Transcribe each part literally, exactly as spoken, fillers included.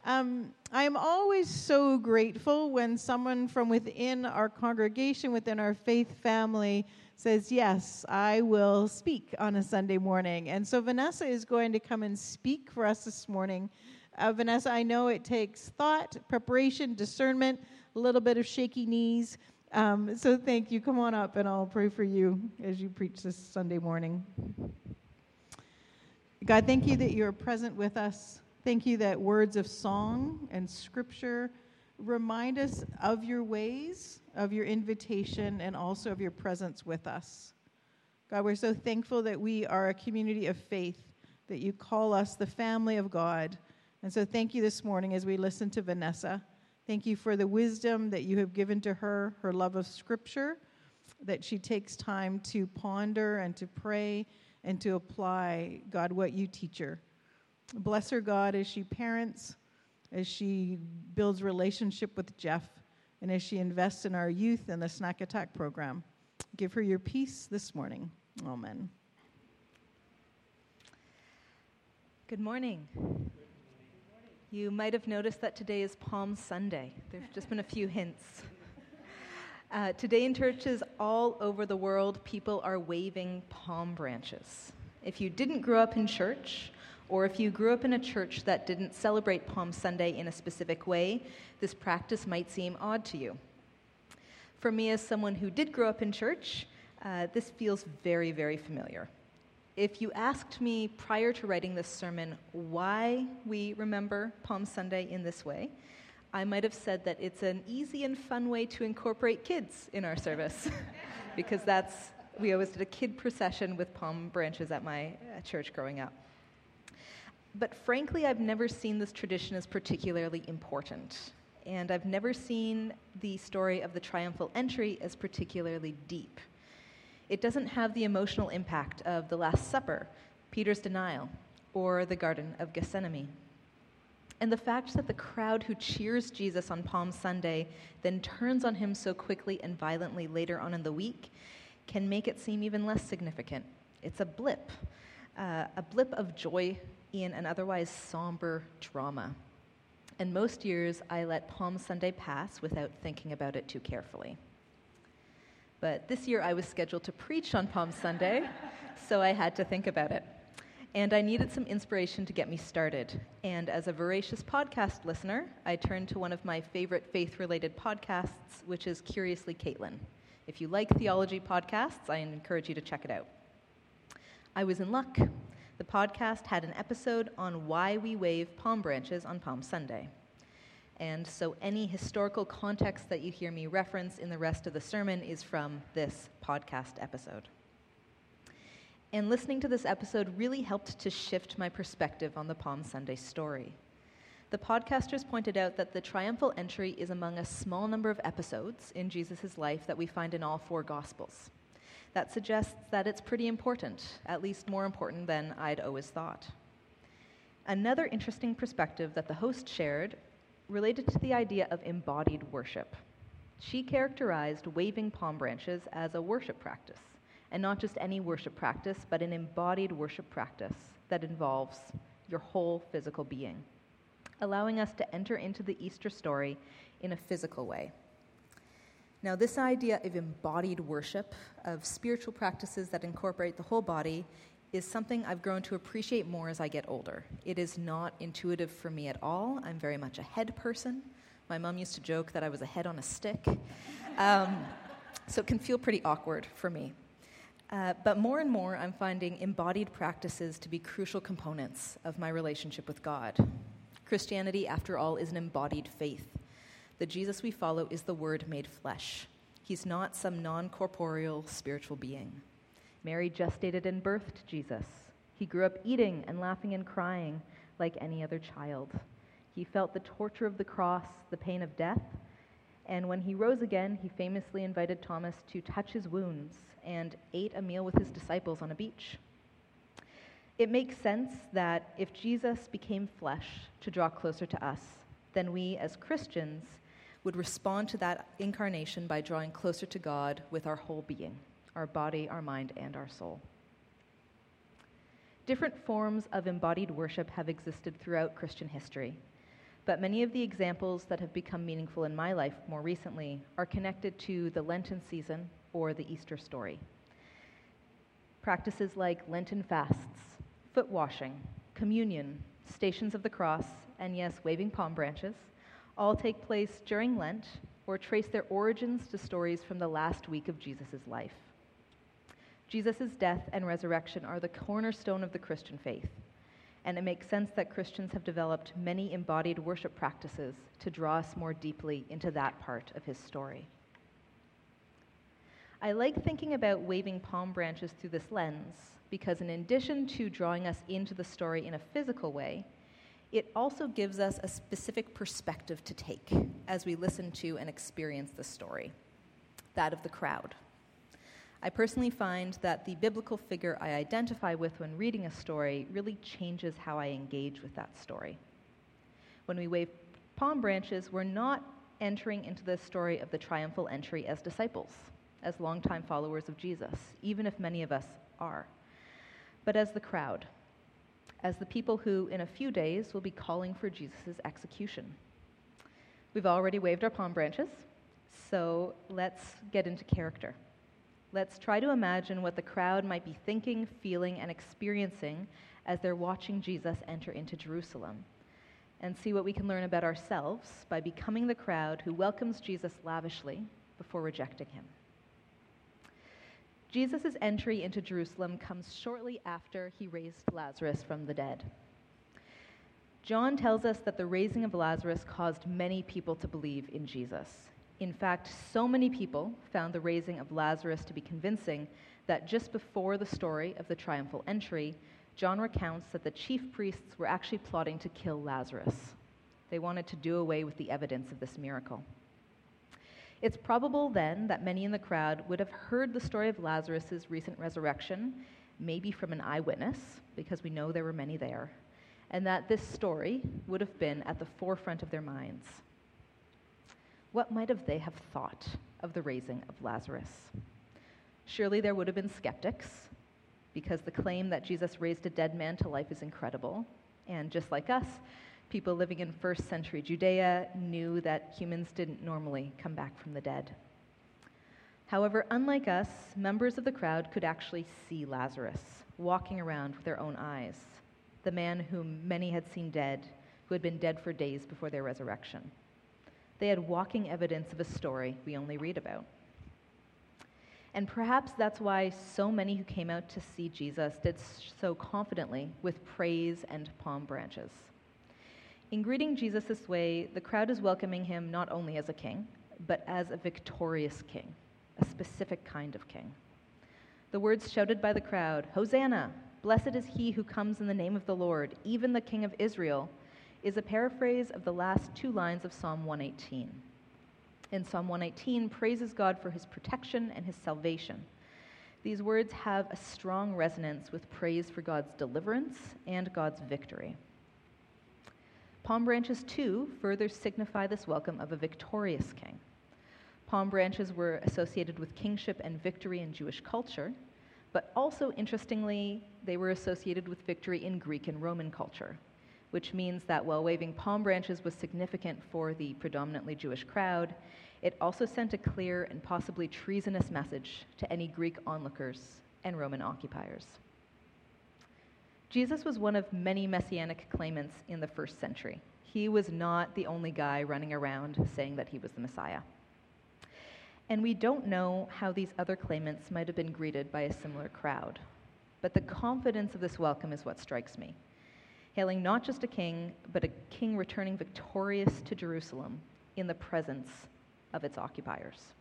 Um, I am always so grateful when someone from within our congregation, within our faith family, says, yes, I will speak on a Sunday morning. And so Vanessa is going to come and speak for us this morning. Uh, Vanessa, I know it takes thought, preparation, discernment, a little bit of shaky knees. Um, so thank you. Come on up and I'll pray for you as you preach this Sunday morning. God, thank you that you're present with us. Thank you that words of song and scripture remind us of your ways, of your invitation, and also of your presence with us. God, we're so thankful that we are a community of faith, that you call us the family of God. And so thank you this morning as we listen to Vanessa. Thank you for the wisdom that you have given to her, her love of scripture, that she takes time to ponder and to pray and to apply, God, what you teach her. Bless her, God, as she parents, as she builds relationship with Jeff, and as she invests in our youth and the Snack Attack program. Give her your peace this morning. Amen. Good morning. You might have noticed that today is Palm Sunday. There have just been a few hints. Uh, today in churches all over the world, people are waving palm branches. If you didn't grow up in church, or if you grew up in a church that didn't celebrate Palm Sunday in a specific way, this practice might seem odd to you. For me, as someone who did grow up in church, uh, this feels very, very familiar. If you asked me prior to writing this sermon why we remember Palm Sunday in this way, I might have said that it's an easy and fun way to incorporate kids in our service, because that's, we always did a kid procession with palm branches at my uh, church growing up. But frankly, I've never seen this tradition as particularly important, and I've never seen the story of the triumphal entry as particularly deep. It doesn't have the emotional impact of the Last Supper, Peter's denial, or the Garden of Gethsemane. And the fact that the crowd who cheers Jesus on Palm Sunday then turns on him so quickly and violently later on in the week can make it seem even less significant. It's a blip, uh, a blip of joy in an otherwise somber drama. And most years, I let Palm Sunday pass without thinking about it too carefully. But this year, I was scheduled to preach on Palm Sunday, so I had to think about it. And I needed some inspiration to get me started. And as a voracious podcast listener, I turned to one of my favorite faith-related podcasts, which is Curiously Caitlin. If you like theology podcasts, I encourage you to check it out. I was in luck. The podcast had an episode on why we wave palm branches on Palm Sunday. And so any historical context that you hear me reference in the rest of the sermon is from this podcast episode. And listening to this episode really helped to shift my perspective on the Palm Sunday story. The podcasters pointed out that the triumphal entry is among a small number of episodes in Jesus' life that we find in all four Gospels. That suggests that it's pretty important, at least more important than I'd always thought. Another interesting perspective that the host shared related to the idea of embodied worship. She characterized waving palm branches as a worship practice, and not just any worship practice, but an embodied worship practice that involves your whole physical being, allowing us to enter into the Easter story in a physical way. Now, this idea of embodied worship, of spiritual practices that incorporate the whole body, is something I've grown to appreciate more as I get older. It is not intuitive for me at all. I'm very much a head person. My mom used to joke that I was a head on a stick. Um, so it can feel pretty awkward for me. Uh, but more and more, I'm finding embodied practices to be crucial components of my relationship with God. Christianity, after all, is an embodied faith. The Jesus we follow is the Word made flesh. He's not some non-corporeal spiritual being. Mary gestated and birthed Jesus. He grew up eating and laughing and crying like any other child. He felt the torture of the cross, the pain of death, and when he rose again, he famously invited Thomas to touch his wounds and ate a meal with his disciples on a beach. It makes sense that if Jesus became flesh to draw closer to us, then we as Christians would respond to that incarnation by drawing closer to God with our whole being, our body, our mind, and our soul. Different forms of embodied worship have existed throughout Christian history. But many of the examples that have become meaningful in my life more recently are connected to the Lenten season or the Easter story. Practices like Lenten fasts, foot washing, communion, stations of the cross, and yes, waving palm branches, all take place during Lent or trace their origins to stories from the last week of Jesus' life. Jesus' death and resurrection are the cornerstone of the Christian faith, and it makes sense that Christians have developed many embodied worship practices to draw us more deeply into that part of his story. I like thinking about waving palm branches through this lens because in addition to drawing us into the story in a physical way, it also gives us a specific perspective to take as we listen to and experience the story, that of the crowd. I personally find that the biblical figure I identify with when reading a story really changes how I engage with that story. When we wave palm branches, we're not entering into the story of the triumphal entry as disciples, as longtime followers of Jesus, even if many of us are, but as the crowd, as the people who, in a few days, will be calling for Jesus' execution. We've already waved our palm branches, so let's get into character. Let's try to imagine what the crowd might be thinking, feeling, and experiencing as they're watching Jesus enter into Jerusalem, and see what we can learn about ourselves by becoming the crowd who welcomes Jesus lavishly before rejecting him. Jesus' entry into Jerusalem comes shortly after he raised Lazarus from the dead. John tells us that the raising of Lazarus caused many people to believe in Jesus. In fact, so many people found the raising of Lazarus to be convincing that just before the story of the triumphal entry, John recounts that the chief priests were actually plotting to kill Lazarus. They wanted to do away with the evidence of this miracle. It's probable then that many in the crowd would have heard the story of Lazarus' recent resurrection, maybe from an eyewitness, because we know there were many there, and that this story would have been at the forefront of their minds. What might have they have thought of the raising of Lazarus? Surely there would have been skeptics, because the claim that Jesus raised a dead man to life is incredible, and just like us, people living in first century Judea knew that humans didn't normally come back from the dead. However, unlike us, members of the crowd could actually see Lazarus walking around with their own eyes, the man whom many had seen dead, who had been dead for days before their resurrection. They had walking evidence of a story we only read about. And perhaps that's why so many who came out to see Jesus did so confidently with praise and palm branches. In greeting Jesus this way, the crowd is welcoming him not only as a king, but as a victorious king, a specific kind of king. The words shouted by the crowd, "Hosanna! Blessed is he who comes in the name of the Lord, even the King of Israel," is a paraphrase of the last two lines of Psalm one eighteen. In Psalm one eighteen, praises God for his protection and his salvation. These words have a strong resonance with praise for God's deliverance and God's victory. Palm branches, too, further signify this welcome of a victorious king. Palm branches were associated with kingship and victory in Jewish culture, but also, interestingly, they were associated with victory in Greek and Roman culture, which means that while waving palm branches was significant for the predominantly Jewish crowd, it also sent a clear and possibly treasonous message to any Greek onlookers and Roman occupiers. Jesus was one of many messianic claimants in the first century. He was not the only guy running around saying that he was the Messiah. And we don't know how these other claimants might have been greeted by a similar crowd. But the confidence of this welcome is what strikes me. Hailing not just a king, but a king returning victorious to Jerusalem in the presence of its occupiers.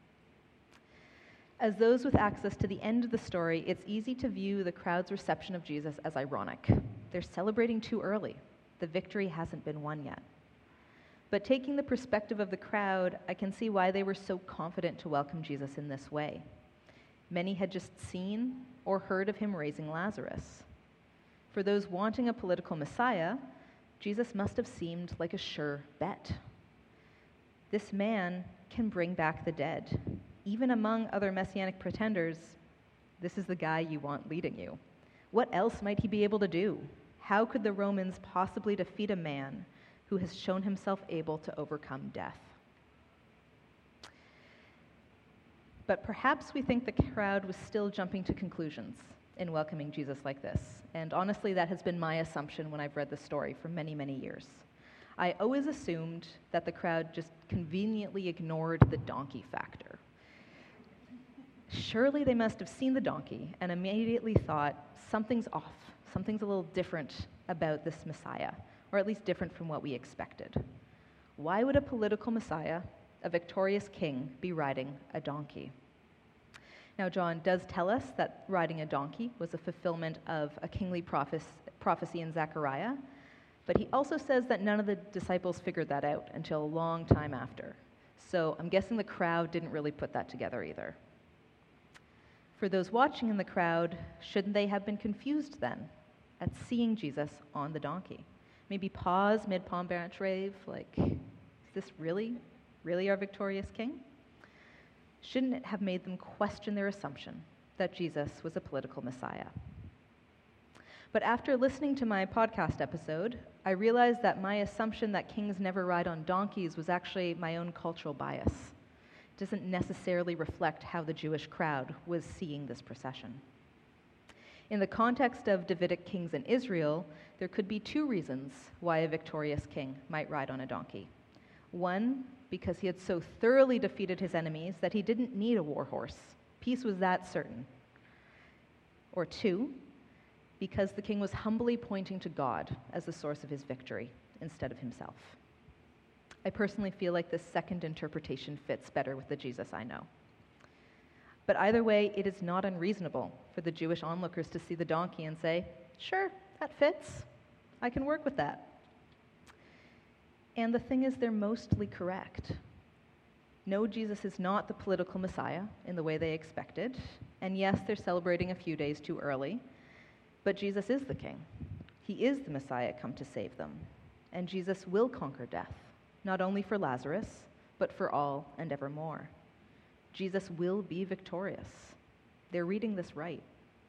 As those with access to the end of the story, it's easy to view the crowd's reception of Jesus as ironic. They're celebrating too early. The victory hasn't been won yet. But taking the perspective of the crowd, I can see why they were so confident to welcome Jesus in this way. Many had just seen or heard of him raising Lazarus. For those wanting a political Messiah, Jesus must have seemed like a sure bet. This man can bring back the dead. Even among other messianic pretenders, this is the guy you want leading you. What else might he be able to do? How could the Romans possibly defeat a man who has shown himself able to overcome death. But perhaps we think the crowd was still jumping to conclusions in welcoming Jesus like this. And honestly, that has been my assumption when I've read the story for many, many years. I always assumed that the crowd just conveniently ignored the donkey factor. Surely they must have seen the donkey and immediately thought, something's off, something's a little different about this Messiah, or at least different from what we expected. Why would a political Messiah, a victorious king, be riding a donkey? Now, John does tell us that riding a donkey was a fulfillment of a kingly prophes- prophecy in Zechariah, but he also says that none of the disciples figured that out until a long time after. So I'm guessing the crowd didn't really put that together either. For those watching in the crowd, shouldn't they have been confused then at seeing Jesus on the donkey? Maybe pause mid-palm branch wave, like, is this really, really our victorious king? Shouldn't it have made them question their assumption that Jesus was a political Messiah? But after listening to my podcast episode, I realized that my assumption that kings never ride on donkeys was actually my own cultural bias. It doesn't necessarily reflect how the Jewish crowd was seeing this procession. In the context of Davidic kings in Israel, there could be two reasons why a victorious king might ride on a donkey. One, because he had so thoroughly defeated his enemies that he didn't need a war horse. Peace was that certain. Or two, because the king was humbly pointing to God as the source of his victory instead of himself. I personally feel like this second interpretation fits better with the Jesus I know. But either way, it is not unreasonable for the Jewish onlookers to see the donkey and say, sure, that fits. I can work with that. And the thing is, they're mostly correct. No, Jesus is not the political Messiah in the way they expected. And yes, they're celebrating a few days too early. But Jesus is the king. He is the Messiah come to save them. And Jesus will conquer death, not only for Lazarus, but for all and evermore. Jesus will be victorious. They're reading this right.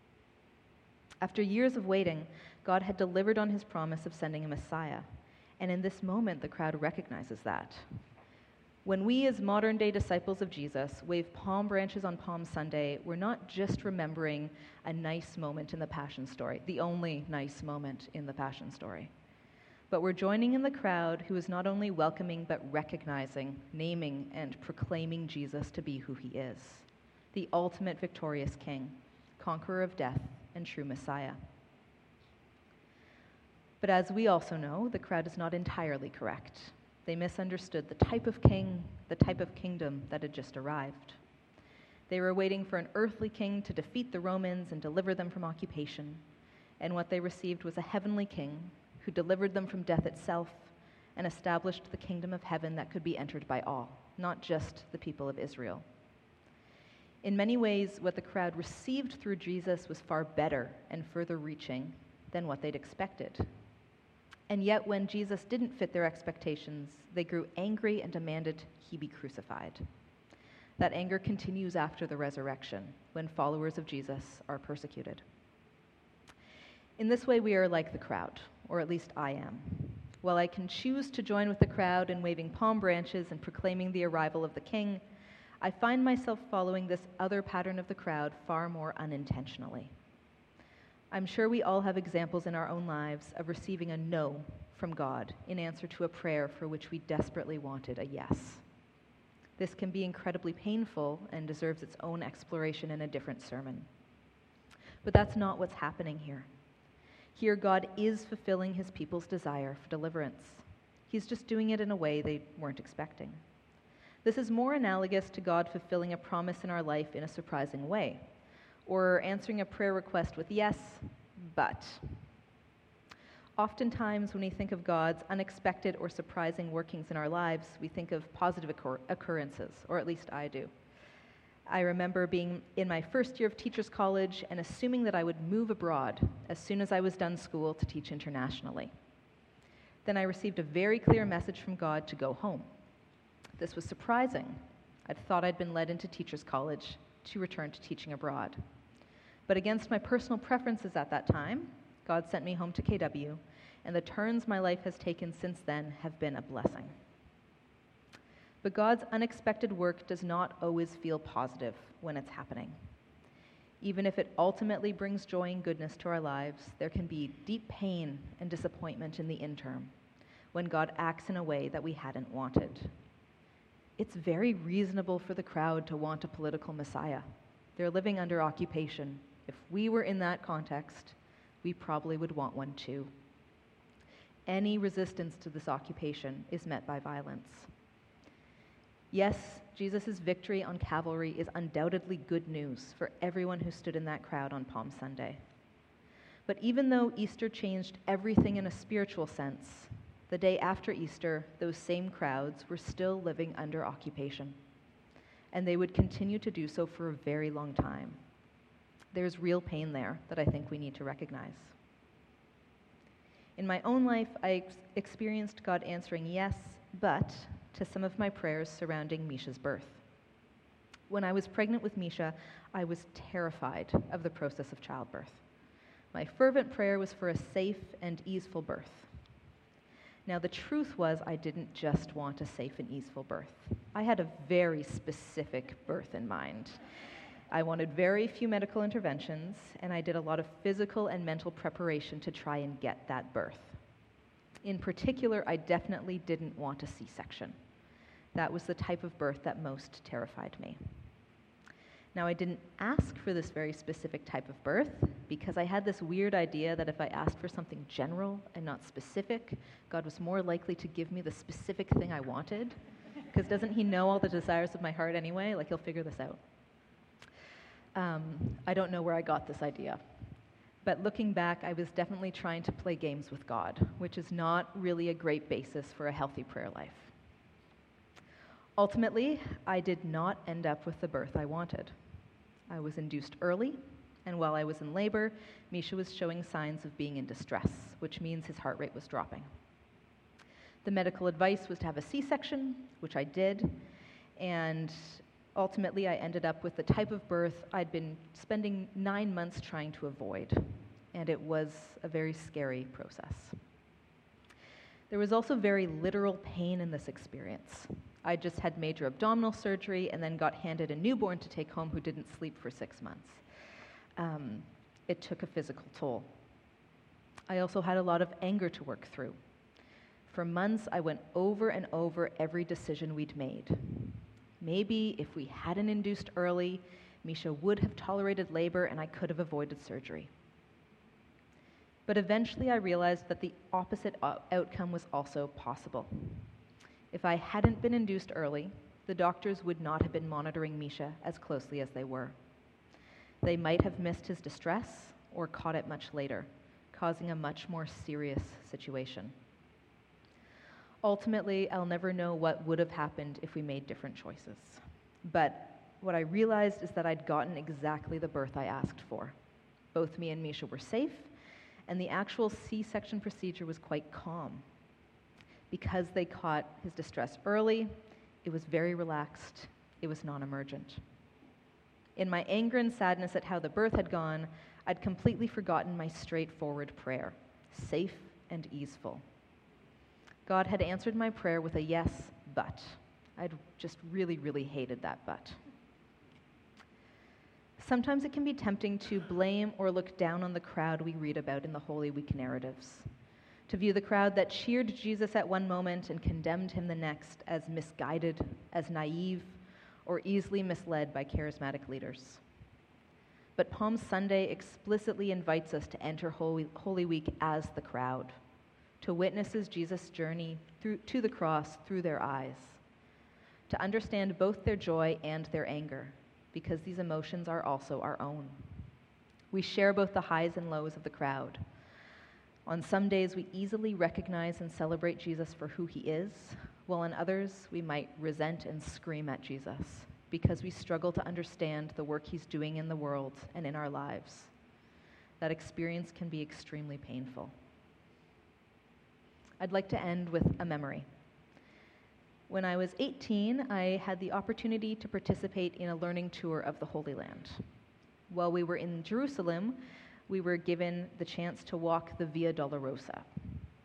After years of waiting, God had delivered on his promise of sending a Messiah. And in this moment, the crowd recognizes that. When we, as modern-day disciples of Jesus, wave palm branches on Palm Sunday, we're not just remembering a nice moment in the Passion story, the only nice moment in the Passion story. But we're joining in the crowd who is not only welcoming, but recognizing, naming, and proclaiming Jesus to be who he is, the ultimate victorious king, conqueror of death, and true Messiah. But as we also know, the crowd is not entirely correct. They misunderstood the type of king, the type of kingdom that had just arrived. They were waiting for an earthly king to defeat the Romans and deliver them from occupation. And what they received was a heavenly king who delivered them from death itself and established the kingdom of heaven that could be entered by all, not just the people of Israel. In many ways, what the crowd received through Jesus was far better and further reaching than what they'd expected. And yet, when Jesus didn't fit their expectations, they grew angry and demanded he be crucified. That anger continues after the resurrection, when followers of Jesus are persecuted. In this way, we are like the crowd, or at least I am. While I can choose to join with the crowd in waving palm branches and proclaiming the arrival of the king, I find myself following this other pattern of the crowd far more unintentionally. I'm sure we all have examples in our own lives of receiving a no from God in answer to a prayer for which we desperately wanted a yes. This can be incredibly painful and deserves its own exploration in a different sermon. But that's not what's happening here. Here, God is fulfilling his people's desire for deliverance. He's just doing it in a way they weren't expecting. This is more analogous to God fulfilling a promise in our life in a surprising way, or answering a prayer request with yes, but. Oftentimes, when we think of God's unexpected or surprising workings in our lives, we think of positive occur- occurrences, or at least I do. I remember being in my first year of Teachers College and assuming that I would move abroad as soon as I was done school to teach internationally. Then I received a very clear message from God to go home. This was surprising. I'd thought I'd been led into Teachers College to return to teaching abroad. But against my personal preferences at that time, God sent me home to K W and the turns my life has taken since then have been a blessing. But God's unexpected work does not always feel positive when it's happening. Even if it ultimately brings joy and goodness to our lives, there can be deep pain and disappointment in the interim when God acts in a way that we hadn't wanted. It's very reasonable for the crowd to want a political messiah. They're living under occupation. If we were in that context, we probably would want one too. Any resistance to this occupation is met by violence. Yes, Jesus' victory on Calvary is undoubtedly good news for everyone who stood in that crowd on Palm Sunday. But even though Easter changed everything in a spiritual sense, the day after Easter, those same crowds were still living under occupation, and they would continue to do so for a very long time. There's real pain there that I think we need to recognize. In my own life, I ex- experienced God answering yes, but to some of my prayers surrounding Misha's birth. When I was pregnant with Misha, I was terrified of the process of childbirth. My fervent prayer was for a safe and easeful birth. Now, the truth was I didn't just want a safe and easeful birth. I had a very specific birth in mind. I wanted very few medical interventions, and I did a lot of physical and mental preparation to try and get that birth. In particular, I definitely didn't want a C-section. That was the type of birth that most terrified me. Now, I didn't ask for this very specific type of birth because I had this weird idea that if I asked for something general and not specific, God was more likely to give me the specific thing I wanted. Because doesn't he know all the desires of my heart anyway? Like, he'll figure this out. Um, I don't know where I got this idea. But looking back, I was definitely trying to play games with God, which is not really a great basis for a healthy prayer life. Ultimately, I did not end up with the birth I wanted. I was induced early, and while I was in labor, Misha was showing signs of being in distress, which means his heart rate was dropping. The medical advice was to have a C-section, which I did, and ultimately I ended up with the type of birth I'd been spending nine months trying to avoid, and it was a very scary process. There was also very literal pain in this experience. I just had major abdominal surgery and then got handed a newborn to take home who didn't sleep for six months. Um, it took a physical toll. I also had a lot of anger to work through. For months, I went over and over every decision we'd made. Maybe if we hadn't induced early, Misha would have tolerated labor and I could have avoided surgery. But eventually I realized that the opposite o- outcome was also possible. If I hadn't been induced early, the doctors would not have been monitoring Misha as closely as they were. They might have missed his distress or caught it much later, causing a much more serious situation. Ultimately, I'll never know what would have happened if we made different choices. But what I realized is that I'd gotten exactly the birth I asked for. Both me and Misha were safe, and the actual C-section procedure was quite calm. Because they caught his distress early, it was very relaxed, it was non-emergent. In my anger and sadness at how the birth had gone, I'd completely forgotten my straightforward prayer, safe and easeful. God had answered my prayer with a yes, but. I'd just really, really hated that but. Sometimes it can be tempting to blame or look down on the crowd we read about in the Holy Week narratives, to view the crowd that cheered Jesus at one moment and condemned him the next as misguided, as naive, or easily misled by charismatic leaders. But Palm Sunday explicitly invites us to enter Holy, Holy Week as the crowd, to witness Jesus' journey through, to the cross through their eyes, to understand both their joy and their anger, because these emotions are also our own. We share both the highs and lows of the crowd. On some days, we easily recognize and celebrate Jesus for who he is, while on others, we might resent and scream at Jesus because we struggle to understand the work he's doing in the world and in our lives. That experience can be extremely painful. I'd like to end with a memory. When I was eighteen, I had the opportunity to participate in a learning tour of the Holy Land. While we were in Jerusalem, we were given the chance to walk the Via Dolorosa.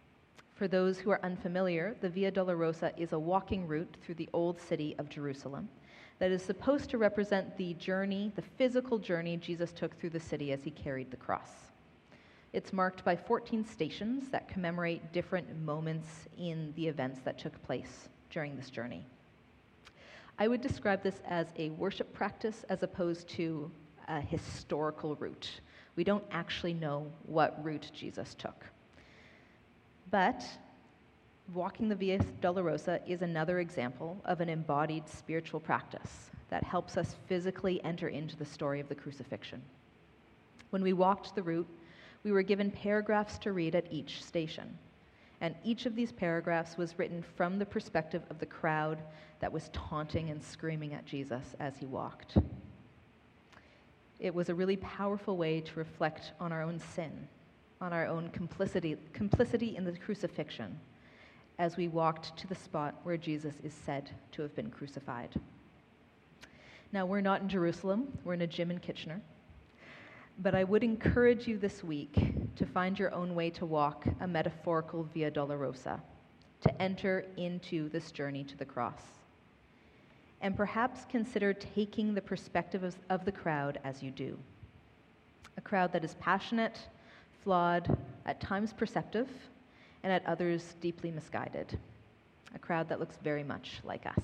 For those who are unfamiliar, the Via Dolorosa is a walking route through the old city of Jerusalem that is supposed to represent the journey, the physical journey Jesus took through the city as he carried the cross. It's marked by fourteen stations that commemorate different moments in the events that took place during this journey. I would describe this as a worship practice as opposed to a historical route. We don't actually know what route Jesus took. But walking the Via Dolorosa is another example of an embodied spiritual practice that helps us physically enter into the story of the crucifixion. When we walked the route, we were given paragraphs to read at each station, and each of these paragraphs was written from the perspective of the crowd that was taunting and screaming at Jesus as he walked. It was a really powerful way to reflect on our own sin, on our own complicity, complicity in the crucifixion, as we walked to the spot where Jesus is said to have been crucified. Now, we're not in Jerusalem, we're in a gym in Kitchener, but I would encourage you this week to find your own way to walk a metaphorical Via Dolorosa, to enter into this journey to the cross. And perhaps consider taking the perspective of, of the crowd as you do. A crowd that is passionate, flawed, at times perceptive, and at others deeply misguided. A crowd that looks very much like us.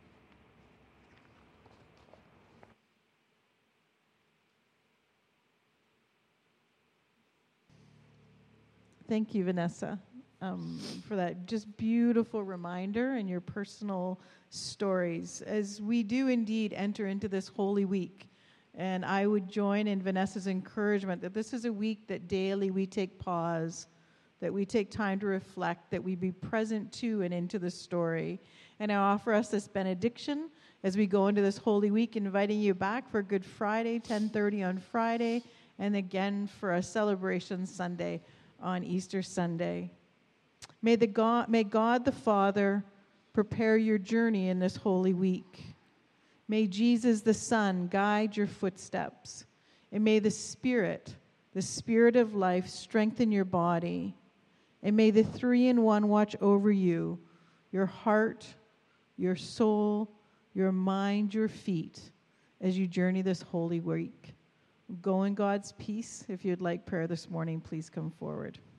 Thank you, Vanessa, um, for that just beautiful reminder and your personal stories as we do indeed enter into this Holy Week. And I would join in Vanessa's encouragement that this is a week that daily we take pause, that we take time to reflect, that we be present to and into the story. And I offer us this benediction as we go into this Holy Week, inviting you back for Good Friday, ten thirty on Friday, and again for a celebration Sunday on Easter Sunday. May, the God, may God the Father prepare your journey in this Holy Week. May Jesus the Son guide your footsteps. And may the Spirit, the Spirit of life, strengthen your body. And may the three-in-one watch over you, your heart, your soul, your mind, your feet, as you journey this Holy Week. Go in God's peace. If you'd like prayer this morning, please come forward.